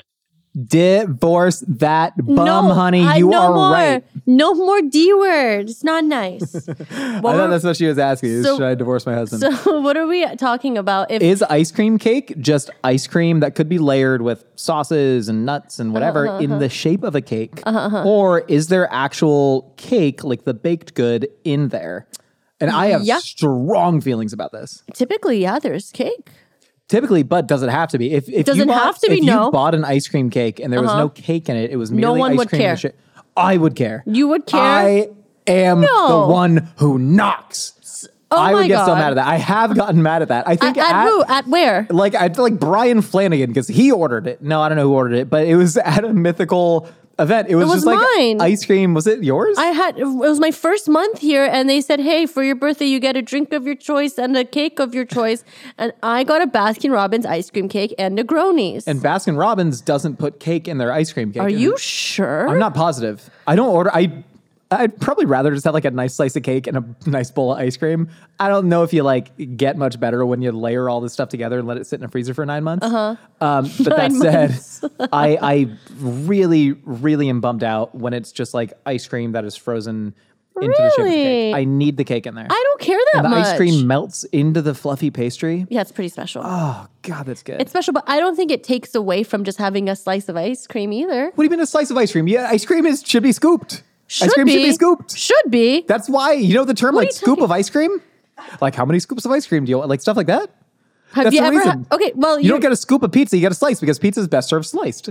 Divorce that bum, no, honey. I, You no are more, right. No more D word. It's not nice. I thought that's what she was asking. Is So- should I divorce my husband? So what are we talking about? If Is ice cream cake just ice cream that could be layered with sauces and nuts and whatever Uh-huh, in the shape of a cake? Or is there actual cake, like the baked good, in there? And I have Yeah. strong feelings about this. typically, yeah, there's cake. Typically, but does it have to be? If, if Doesn't you bought, have to be, if no. you bought an ice cream cake and there was no cake in it, it was merely one ice would cream in care. the shape, I would care. You would care? I am No. the one who knocks. Oh I my would get so God. mad at that. I have gotten mad at that. I At, think at who? At where? like I feel like Brian Flanagan because he ordered it. No, I don't know who ordered it, but it was at a mythical event. It was, was just like mine. ice cream. Was it yours? I had it was my first month here, and they said, "Hey, for your birthday, you get a drink of your choice and a cake of your choice." And I got a Baskin Robbins ice cream cake and Negronis. and Baskin Robbins doesn't put cake in their ice cream cake. Are And you sure? I'm not positive. I don't order. I I'd probably rather just have like a nice slice of cake and a nice bowl of ice cream. I don't know if you like get much better when you layer all this stuff together and let it sit in a freezer for nine months. Uh-huh. Um, but that Nine said, months. I I really really am bummed out when it's just like ice cream that is frozen into the shape of the Really? cake. I need the cake in there. I don't care that and the much. ice cream melts into the fluffy pastry. Yeah, it's pretty special. Oh God, that's good. It's special, but I don't think it takes away from just having a slice of ice cream either. what do you mean a slice of ice cream? Yeah, ice cream is should be scooped. Should ice cream be. should be scooped. Should be. That's why, you know the term What are like you scoop talking- of ice cream? Like how many scoops of ice cream do you want? Like stuff like that? Have That's you the ever? reason. Ha- okay, well, You don't get a scoop of pizza, you get a slice because pizza is best served sliced.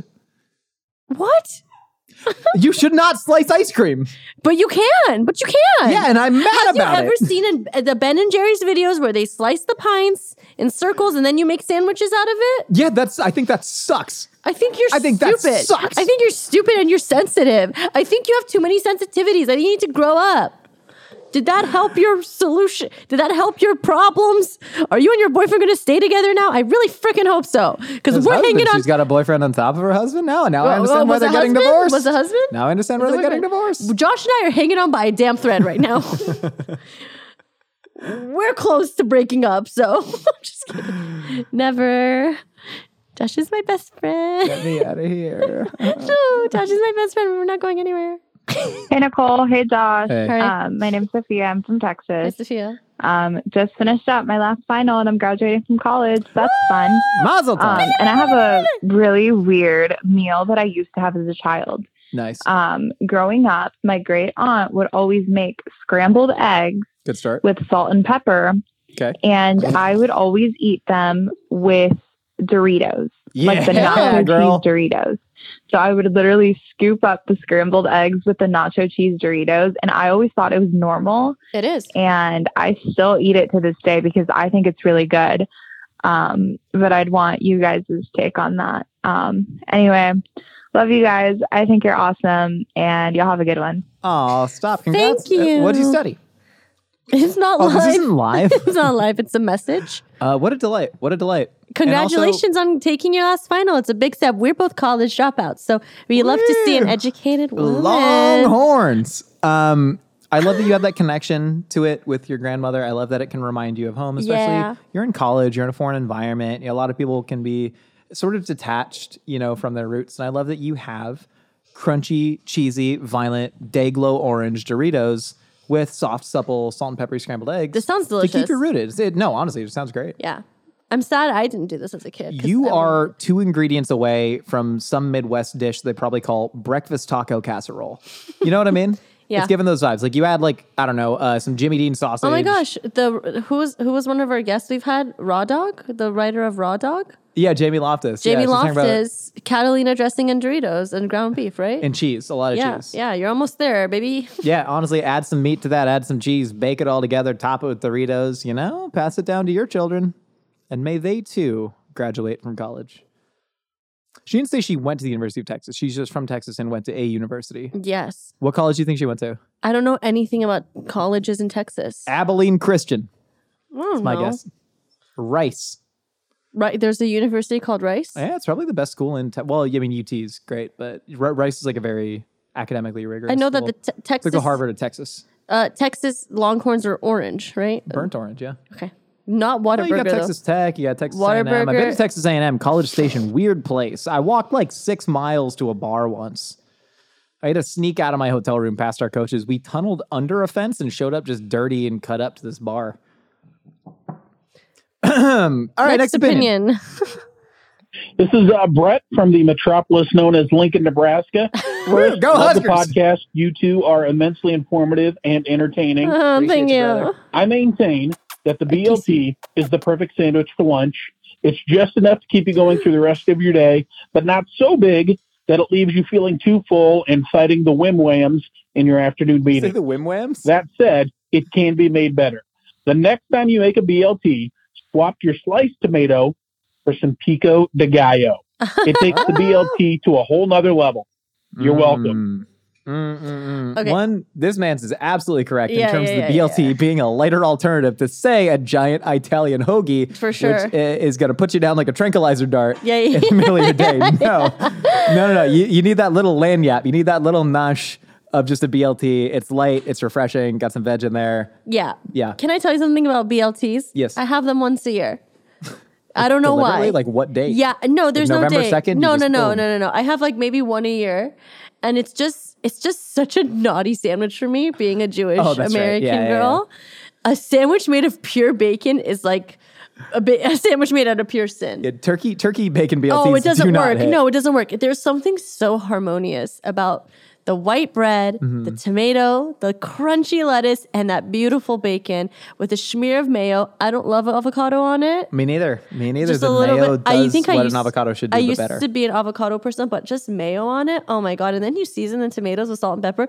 what? You should not slice ice cream. But you can. But you can. Yeah, and I'm mad Have about you ever it. seen in, the Ben and Jerry's videos where they slice the pints in circles and then you make sandwiches out of it? Yeah, that's I think that sucks. I think you're I think that stupid. sucks. I think you're stupid and you're sensitive. I think you have too many sensitivities. I think you need to grow up. Did that help your solution? Did that help your problems? Are you and your boyfriend going to stay together now? I really freaking hope so. Because His we're husband, hanging on. she's got a boyfriend on top of her husband now, and now I Well, understand why was they're the getting husband? divorced. Was the husband? Now I understand why Was they're the getting boyfriend? divorced. Josh and I are hanging on by a damn thread right now. We're close to breaking up, so I'm just kidding. Never. Josh is my best friend. Get me out of here. No, Josh is my best friend. We're not going anywhere. Hey, Nicole. Hey, Josh. Hey. Hi. Um, my name's Sophia. I'm from Hi, Texas. Sophia. Um, just finished up my last final and I'm graduating from college. That's fun. Mazel tov. Um, and I have a really weird meal that I used to have as a child. Nice. Um, growing up, my great aunt would always make scrambled eggs Good start. with salt and pepper, Okay. and I would always eat them with Doritos, like the Yeah, nacho girl. cheese Doritos. So I would literally scoop up the scrambled eggs with the nacho cheese Doritos, and I always thought it was normal, It is. and I still eat it to this day because I think it's really good. Um, but I'd want you guys' take on that. Um, anyway, love you guys. I think you're awesome, and y'all have a good one. Oh, stop. Congrats. Thank you. Uh, what did you study? It's not Oh, live. this isn't live. It's not live. It's a message. Uh, what a delight. What a delight. Congratulations on taking your last final. It's a big step. We're both college dropouts, so we love to see an Woo. educated woman. Longhorns. Um, I love that you have that connection to it with your grandmother. I love that it can remind you of home, especially Yeah. you're in college, you're in a foreign environment. You know, a lot of people can be sort of detached, you know, from their roots. And I love that you have crunchy, cheesy, violent, day glow orange Doritos with soft, supple, salt and peppery scrambled eggs. This sounds To keep delicious. you rooted. It, no, honestly, it sounds great. Yeah. I'm sad I didn't do this as a kid. 'cause You I are two ingredients away from some Midwest dish they probably call breakfast taco casserole. You know what I mean? Yeah. It's giving those vibes. Like you add like, I don't know, uh, some Jimmy Dean sausage. Oh my gosh, the who was who was one of our guests we've had? Raw Dog, the writer of Raw Dog, Yeah, Jamie Loftus. Jamie yeah, she's talking about- Loftus, Catalina dressing and Doritos and ground beef, right? And cheese, a lot of yeah, cheese. yeah, you're almost there, baby. Yeah, honestly, add some meat to that, add some cheese, bake it all together, top it with Doritos, you know, pass it down to your children. And may they too graduate from college. She didn't say she went to the University of Texas. She's just from Texas and went to a university. Yes, What college do you think she went to? I don't know anything about colleges in Texas. Abilene Christian. I don't That's my know. guess. Rice. Right, there's a university called Rice. Yeah, it's probably the best school in. Te- well, I mean, U T is great, but R- Rice is like a very academically rigorous. I know that school. the te- It's Texas, like the Harvard of Texas. uh, Texas Longhorns are orange, right? Burnt orange, yeah. Okay, not Well, Whataburger you got though. Texas Tech, you got Texas A and M. I've been Whataburger. to Texas A and M, College Station, weird place. I walked like six miles to a bar once. I had to sneak out of my hotel room past our coaches. We tunneled under a fence and showed up just dirty and cut up to this bar. All right, next, opinion. This is uh, Brett from the metropolis known as Lincoln, Nebraska. First, Go love the Huskers! podcast. You two are immensely informative and entertaining. Oh, Appreciate thank you, you. brother. I maintain that the B L T is the perfect sandwich for lunch. It's just enough to keep you going through the rest of your day, but not so big that it leaves you feeling too full and fighting the whim whams in your afternoon Say meeting. the Wim Whams? That said, it can be made better. The next time you make a B L T, swap your sliced tomato for some pico de gallo. It takes the B L T to a whole nother level. You're welcome. Mm, mm, mm, mm. Okay. One, this man's is absolutely correct Yeah, in terms yeah, of the yeah, B L T yeah. being a lighter alternative to, say, a giant Italian hoagie. For sure. Which i- is going to put you down like a tranquilizer dart Yeah, yeah, in the middle of your day. No, no, no, no. You, you need that little lanyap. You need that little nosh of just a B L T. It's light. It's refreshing. Got some veg in there. Yeah. Yeah. Can I tell you something about B L Ts? Yes. I have them once a year. I don't know why. Deliberately? Like what date? Yeah, no, there's no November date. second? No, You no, just no, boom. no, no, no. I have like maybe one a year, and it's just it's just such a naughty sandwich for me, being a Jewish Oh, that's right. American Yeah, yeah, girl. A sandwich made of pure bacon is like a, ba- a sandwich made out of pure sin. Yeah, turkey, turkey, bacon B L Ts Oh, it doesn't do not work. hit. No, it doesn't work. There's something so harmonious about the white bread, Mm-hmm. the tomato, the crunchy lettuce, and that beautiful bacon with a smear of mayo. I don't love avocado on it. Me neither. Me neither. Just the a little mayo bit. does I think what I used, an avocado should do, I but used better. to be an avocado person, but just mayo on it. Oh my god! And then you season the tomatoes with salt and pepper.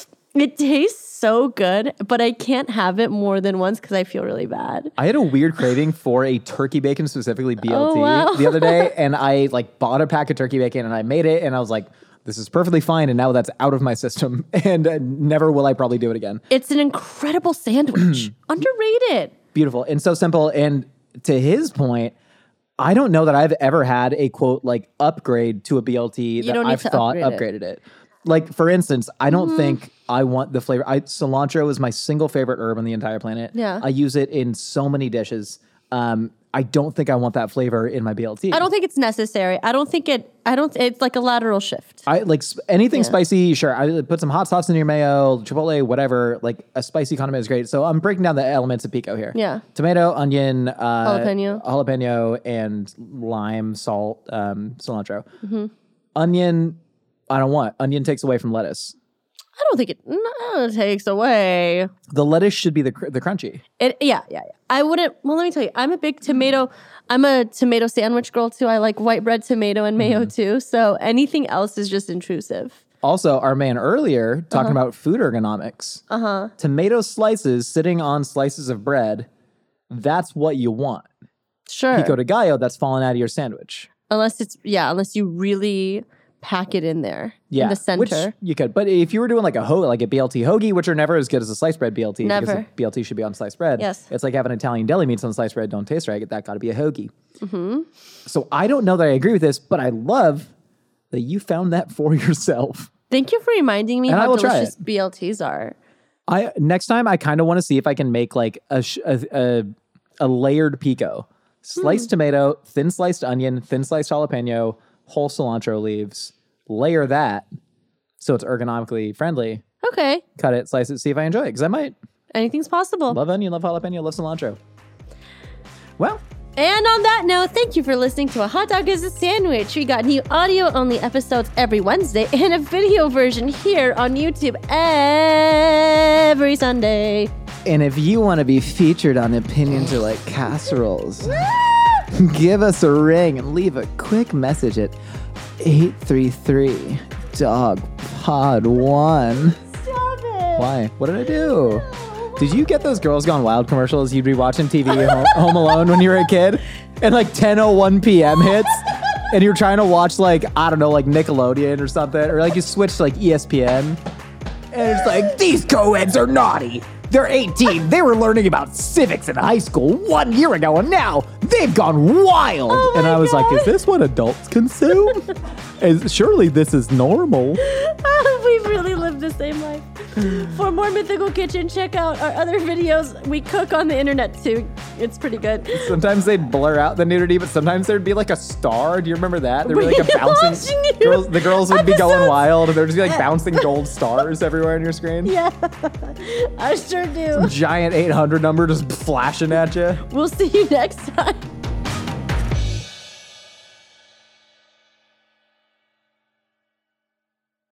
It tastes so good, but I can't have it more than once because I feel really bad. I had a weird craving for a turkey bacon, specifically B L T, Oh, wow. the other day, and I like bought a pack of turkey bacon and I made it, and I was like, "This is perfectly fine." And now that's out of my system, and uh, never will I probably do it again. It's an incredible sandwich. Underrated. Beautiful and so simple. And to his point, I don't know that I've ever had a quote like upgrade to a B L T that don't need I've to thought upgrade upgraded it. Like for instance, I don't Mm-hmm. think I want the flavor. I, cilantro is my single favorite herb on the entire planet. Yeah. I use it in so many dishes. Um, I don't think I want that flavor in my B L T. I don't think it's necessary. I don't think it. I don't. It's like a lateral shift. I like sp- anything Yeah. spicy. Sure, I put some hot sauce in your mayo, chipotle, whatever. Like a spicy condiment is great. So I'm breaking down the elements of pico here. Yeah. tomato, onion, uh, Jalapeno. jalapeno, and lime, salt, um, cilantro. Mm-hmm. Onion, I don't want. Onion takes away from lettuce. I don't think it, no, it takes away. The lettuce should be the cr- the crunchy. It, yeah, yeah, yeah. I wouldn't. Well, let me tell you, I'm a big tomato. I'm a tomato sandwich girl too. I like white bread, tomato, and mayo too. So anything else is just intrusive. Also, our man earlier talking about food ergonomics. Uh huh. Tomato slices sitting on slices of bread. That's what you want. Sure. Pico de gallo, that's falling out of your sandwich. Unless it's yeah, unless you really pack it in there Yeah, in the center. which you could. But if you were doing like a ho- like a B L T hoagie, which are never as good as a sliced bread B L T, because Never. a B L T should be on sliced bread. Yes. It's like having Italian deli meats on sliced bread. Don't taste right. That got to be a hoagie. Mm-hmm. So I don't know that I agree with this, but I love that you found that for yourself. Thank you for reminding me And I how will try delicious it. B L Ts are. I next time I kind of want to see if I can make like a sh- a, a, a layered pico. Sliced Hmm. tomato, thin sliced onion, thin sliced jalapeno, whole cilantro leaves. Layer that so it's ergonomically friendly. Okay. Cut it, slice it, see if I enjoy it, because I might. Anything's possible. Love onion, love jalapeno, love cilantro. Well, And on that note, thank you for listening to A Hot Dog is a Sandwich. We got new audio-only episodes every Wednesday and a video version here on YouTube every Sunday. and if you want to be featured on Opinions Are Like Casseroles, give us a ring and leave a quick message at eight three three dog pod one. Stop it. Why? What did I do? Did you get those Girls Gone Wild commercials you'd be watching T V home, home alone when you were a kid? And like ten oh one p.m. hits? And you're trying to watch like, I don't know, like Nickelodeon or something. Or like you switch to like E S P N. And it's like, these co-eds are naughty. They're eighteen. They were learning about civics in high school one year ago, and now they've gone wild. Oh and my I was God. like, is this what adults consume? is, surely this is normal. We've really lived the same life. For more Mythical Kitchen, check out our other videos. We cook on the internet too. It's pretty good. Sometimes they'd blur out the nudity, but sometimes there'd be like a star. Do you remember that? There'd be like a We're watching bouncing. you. Girls, the girls would be going Episodes. wild, and there'd just be like bouncing gold stars everywhere on your screen. Yeah, I sure do. Giant eight hundred number just flashing at you. We'll see you next time.